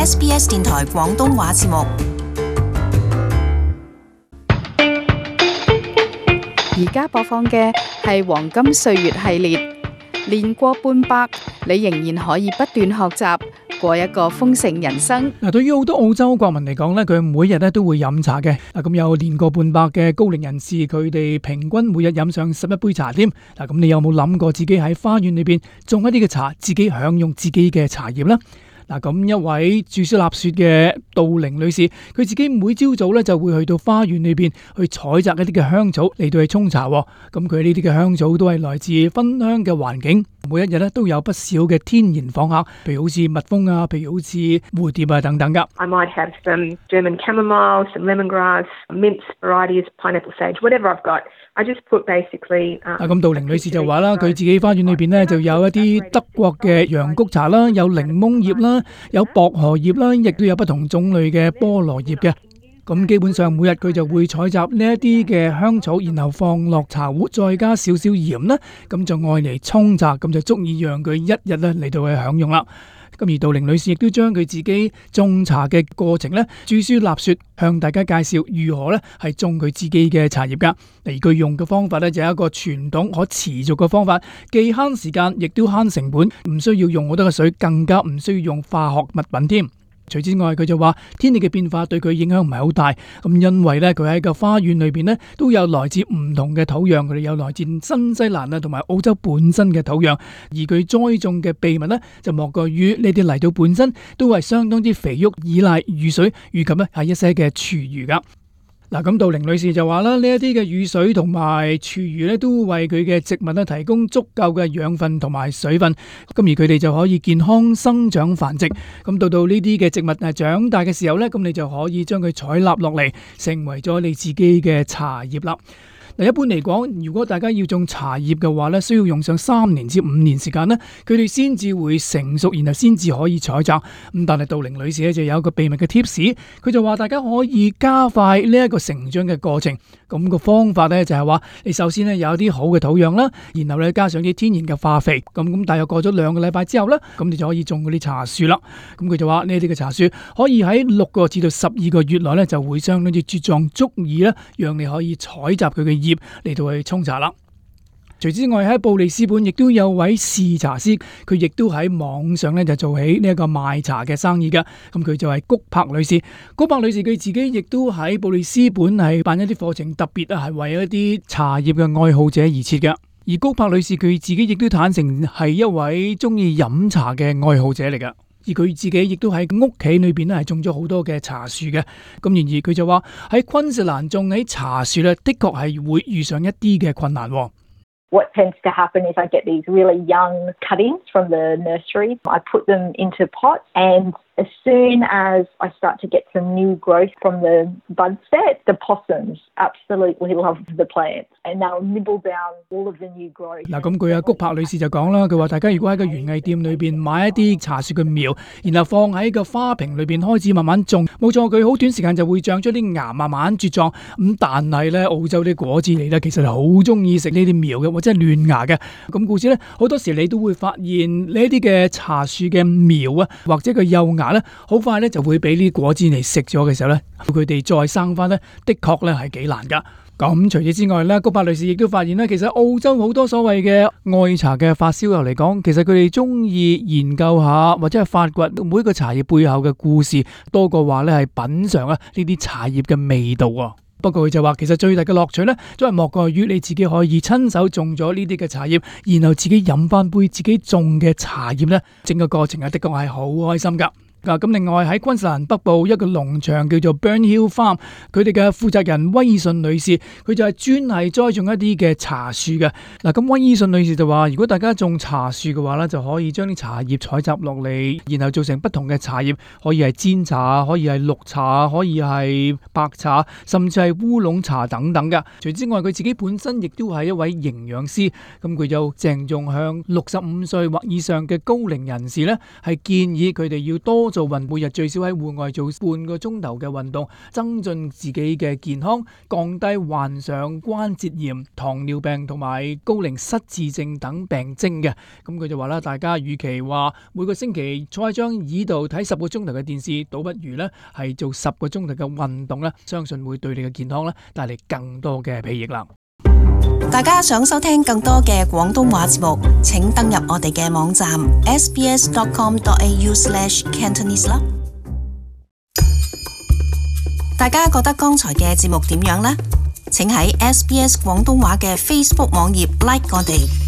SBS 電台廣東話節目。 而家播放嘅係黃金歲月系列，年過半百，你仍然可以不斷學習，過一個豐盛人生。 對於好多澳洲國民嚟講咧，佢每日都會飲茶嘅。咁有年過半百嘅高齡人士，佢哋平均每日飲上11杯茶添。咁你有冇諗過自己喺花園裏邊種一啲嘅茶，自己享用自己嘅茶葉呢？咁一位住書立說嘅杜玲女士，佢自己每朝早咧就會去到花園裏邊去採摘一啲嘅香草嚟到去沖茶。咁佢呢啲嘅香草都係來自芬香嘅環境，每一日咧都有不少嘅天然訪客，譬如好似蜜蜂啊，譬如好似蝴蝶啊等等噶。 I might have some German chamomile, some lemongrass, mint varieties, pineapple sage, whatever I've got.I just put basically 咁杜玲女士就話啦，佢自己花園裏邊咧就有一啲德國嘅洋菊茶啦，有檸檬葉啦，有薄荷葉啦，亦都有不同種類嘅菠蘿葉嘅。咁基本上每日佢就會採集呢一啲嘅香草，然後放落茶壺，再加少少鹽啦，咁就愛嚟沖茶，咁就足以讓佢一日咧嚟到去享用啦。咁而杜玲女士亦都將佢自己種茶嘅過程咧，著書立說，向大家介紹如何咧係種佢自己嘅茶葉噶。而佢用嘅方法咧就係一個傳統可持續嘅方法，既慳時間，亦都慳成本，唔需要用好多嘅水，更加唔需要用化學物品添。除此之外，佢就話天氣嘅變化對佢影響唔係好大，咁因為咧佢喺個花園裏邊咧都有來自唔同嘅土壤，佢哋有來自新西蘭啊同埋澳洲本身嘅土壤，而佢栽種嘅秘密咧就莫過於呢啲泥土本身都係相當之肥沃，依賴雨水以及咧係一些嘅廚餘噶。咁杜玲女士就話啦，呢一啲嘅雨水同埋廚餘咧，都為佢嘅植物咧提供足夠嘅養分同埋水分，咁而佢哋就可以健康生長繁殖。咁到呢啲嘅植物長大嘅時候咧，咁你就可以將佢採納落嚟，成為咗你自己嘅茶葉啦。一般嚟講，如果大家要種茶葉嘅話咧，需要用上3年至5年時間咧，佢哋先至會成熟，然後先至可以採摘。咁但係杜玲女士咧就有一個秘密嘅 tips， 佢就話大家可以加快呢一個成長嘅過程。咁個方法咧就係話，你首先咧有一啲好嘅土壤啦，然後咧加上啲天然嘅化肥。咁大約過咗2個禮拜之後咧，咁你就可以種嗰啲茶樹啦。咁佢就話呢啲嘅茶樹可以喺6個至到12個月內咧就會相當之茁壯，足以咧讓你可以採集佢嘅葉嚟到去沖茶啦。除此之外，喺布里斯本亦都有位試茶師，佢亦都喺網上咧就做起呢一個賣茶嘅生意噶。咁佢就係谷柏女士。谷柏女士佢自己亦都喺布里斯本係辦一啲課程，特別係為一啲茶葉嘅愛好者而設嘅。而谷柏女士佢自己亦都坦誠係一位中意飲茶嘅愛好者嚟噶。而佢自己亦都喺屋企裏邊咧係種咗好多嘅茶樹嘅。咁然而佢就話喺昆士蘭種起茶樹咧，的確係會遇上一啲嘅困難。 What tends to happen is I get these really young cuttings from the nursery. I put them into pots, and as soon as I start to get some new growth from the bud set, the possums absolutely love the plants, and they'll nibble down all of the new growth. 咁佢谷柏女士就講啦，佢話大家如果喺個園藝店裏邊買一啲茶樹嘅苗，然後放喺個花瓶裏邊開始慢慢種，冇錯，佢好短時間就會長出啲芽，慢慢茁壯。咁但係咧，澳洲啲果子狸咧，其實係好中意食呢啲苗嘅，或者係亂芽嘅。咁故此咧，好多時你都會發現呢一啲嘅茶樹嘅苗啊，或者個幼芽咧，好快咧就會俾呢啲果子嚟食咗嘅時候咧，佢哋再生翻咧，的確咧係幾難噶。咁除此之外咧，谷柏女士亦都發現咧，其實澳洲好多所謂嘅愛茶嘅發燒友嚟講，其實佢哋中意研究下或者係發掘每一個茶葉背後嘅故事，多過話咧係品嘗啊呢啲茶葉嘅味道啊。不過佢就話，其實最大嘅樂趣咧，都係莫過於你自己可以親手種咗呢啲嘅茶葉，然後自己飲翻杯自己種嘅茶葉咧，整個過程啊的確係好開心噶。咁另外喺昆士蘭北部一個農場叫做 Burn Hill Farm， 佢哋嘅負責人威爾遜女士，佢就係專係栽種一啲嘅茶樹嘅。咁威爾遜女士就話，如果大家種茶樹嘅話咧，就可以將啲茶葉採集落嚟，然後做成不同嘅茶葉，可以係煎茶，可以係綠茶，可以係白茶，甚至係烏龍茶等等嘅。除此之外，佢自己本身亦都係一位營養師，咁佢就鄭重向65歲或以上嘅高齡人士咧，係建議佢哋要多做運，每日最少喺戶外做半個鐘頭嘅運動，增進自己嘅健康，降低患上關節炎、糖尿病同埋高齡失智症等病徵嘅。咁佢就話啦，大家與其話每個星期坐喺張椅度睇10個鐘頭嘅電視，倒不如呢係做10個鐘頭嘅運動咧，相信會對你嘅健康咧帶嚟更多嘅裨益啦。 大家想收聽更多嘅廣東話節目，請登入我哋嘅網站 sbs.com.au/cantonese 啦。大家覺得剛才嘅節目點樣呢？請喺 SBS 廣東話嘅 Facebook 網頁 like 我哋。